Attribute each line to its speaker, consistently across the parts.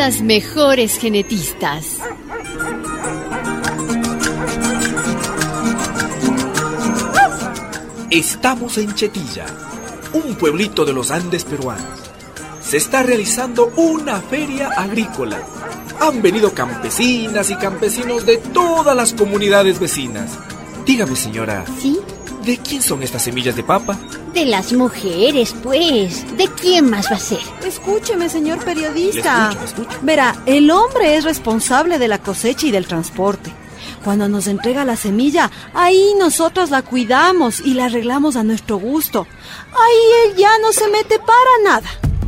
Speaker 1: las mejores genetistas.
Speaker 2: Estamos en Chetilla, un pueblito de los Andes peruanos. Se está realizando una feria agrícola. Han venido campesinas y campesinos de todas las comunidades vecinas. Dígame, señora.
Speaker 3: ¿Sí?
Speaker 2: ¿De quién son estas semillas de papa?
Speaker 3: De las mujeres, pues. ¿De quién más va a ser?
Speaker 4: Escúcheme, señor periodista.
Speaker 2: Le escucho.
Speaker 4: Verá, el hombre es responsable de la cosecha y del transporte. Cuando nos entrega la semilla, ahí nosotras la cuidamos y la arreglamos a nuestro gusto. Ahí él ya no se mete para nada.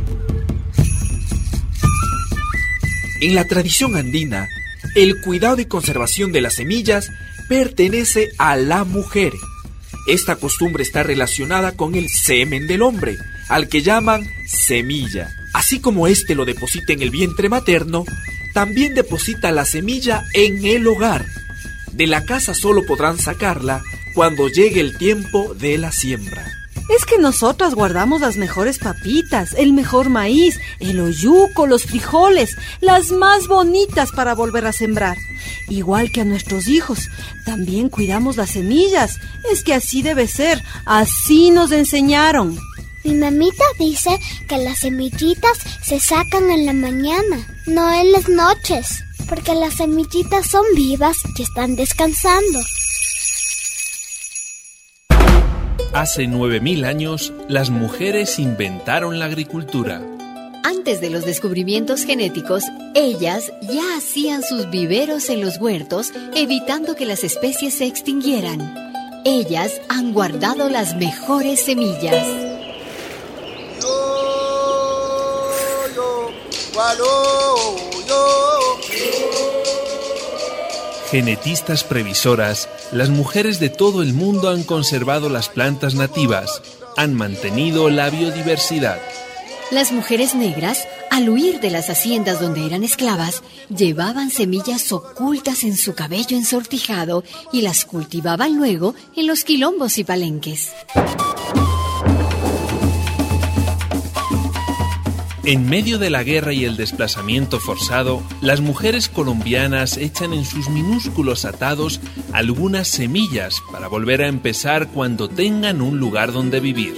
Speaker 2: En la tradición andina, el cuidado y conservación de las semillas pertenece a la mujer. Esta costumbre está relacionada con el semen del hombre, al que llaman semilla. Así como éste lo deposita en el vientre materno, también deposita la semilla en el hogar. De la casa solo podrán sacarla cuando llegue el tiempo de la siembra.
Speaker 4: Es que nosotras guardamos las mejores papitas, el mejor maíz, el oyuco, los frijoles, las más bonitas para volver a sembrar. Igual que a nuestros hijos, también cuidamos las semillas. Es que así debe ser, así nos enseñaron.
Speaker 5: Mi mamita dice que las semillitas se sacan en la mañana, no en las noches, porque las semillitas son vivas y están descansando.
Speaker 6: Hace 9.000 años, las mujeres inventaron la agricultura.
Speaker 1: Antes de los descubrimientos genéticos, ellas ya hacían sus viveros en los huertos, evitando que las especies se extinguieran. Ellas han guardado las mejores semillas.
Speaker 6: Genetistas previsoras, las mujeres de todo el mundo han conservado las plantas nativas, han mantenido la biodiversidad.
Speaker 1: Las mujeres negras, al huir de las haciendas donde eran esclavas, llevaban semillas ocultas en su cabello ensortijado y las cultivaban luego en los quilombos y palenques.
Speaker 6: En medio de la guerra y el desplazamiento forzado, las mujeres colombianas echan en sus minúsculos atados algunas semillas para volver a empezar cuando tengan un lugar donde vivir.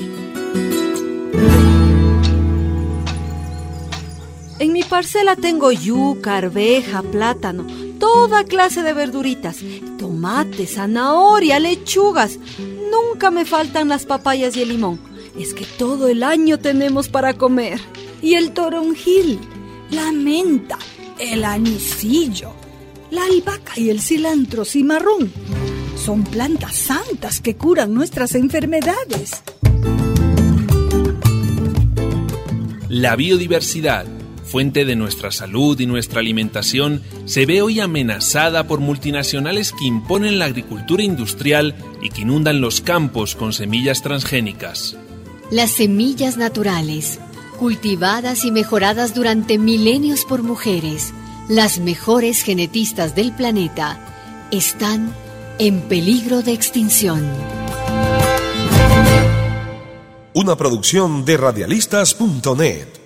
Speaker 4: En mi parcela tengo yuca, arveja, plátano, toda clase de verduritas, tomate, zanahoria, lechugas. Nunca me faltan las papayas y el limón. Es que todo el año tenemos para comer.
Speaker 7: Y el toronjil, la menta, el anicillo, la albahaca y el cilantro cimarrón. Son plantas santas que curan nuestras enfermedades.
Speaker 6: La biodiversidad, fuente de nuestra salud y nuestra alimentación, se ve hoy amenazada por multinacionales que imponen la agricultura industrial y que inundan los campos con semillas transgénicas.
Speaker 1: Las semillas naturales, cultivadas y mejoradas durante milenios por mujeres, las mejores genetistas del planeta, están en peligro de extinción.
Speaker 8: Una producción de radialistas.net.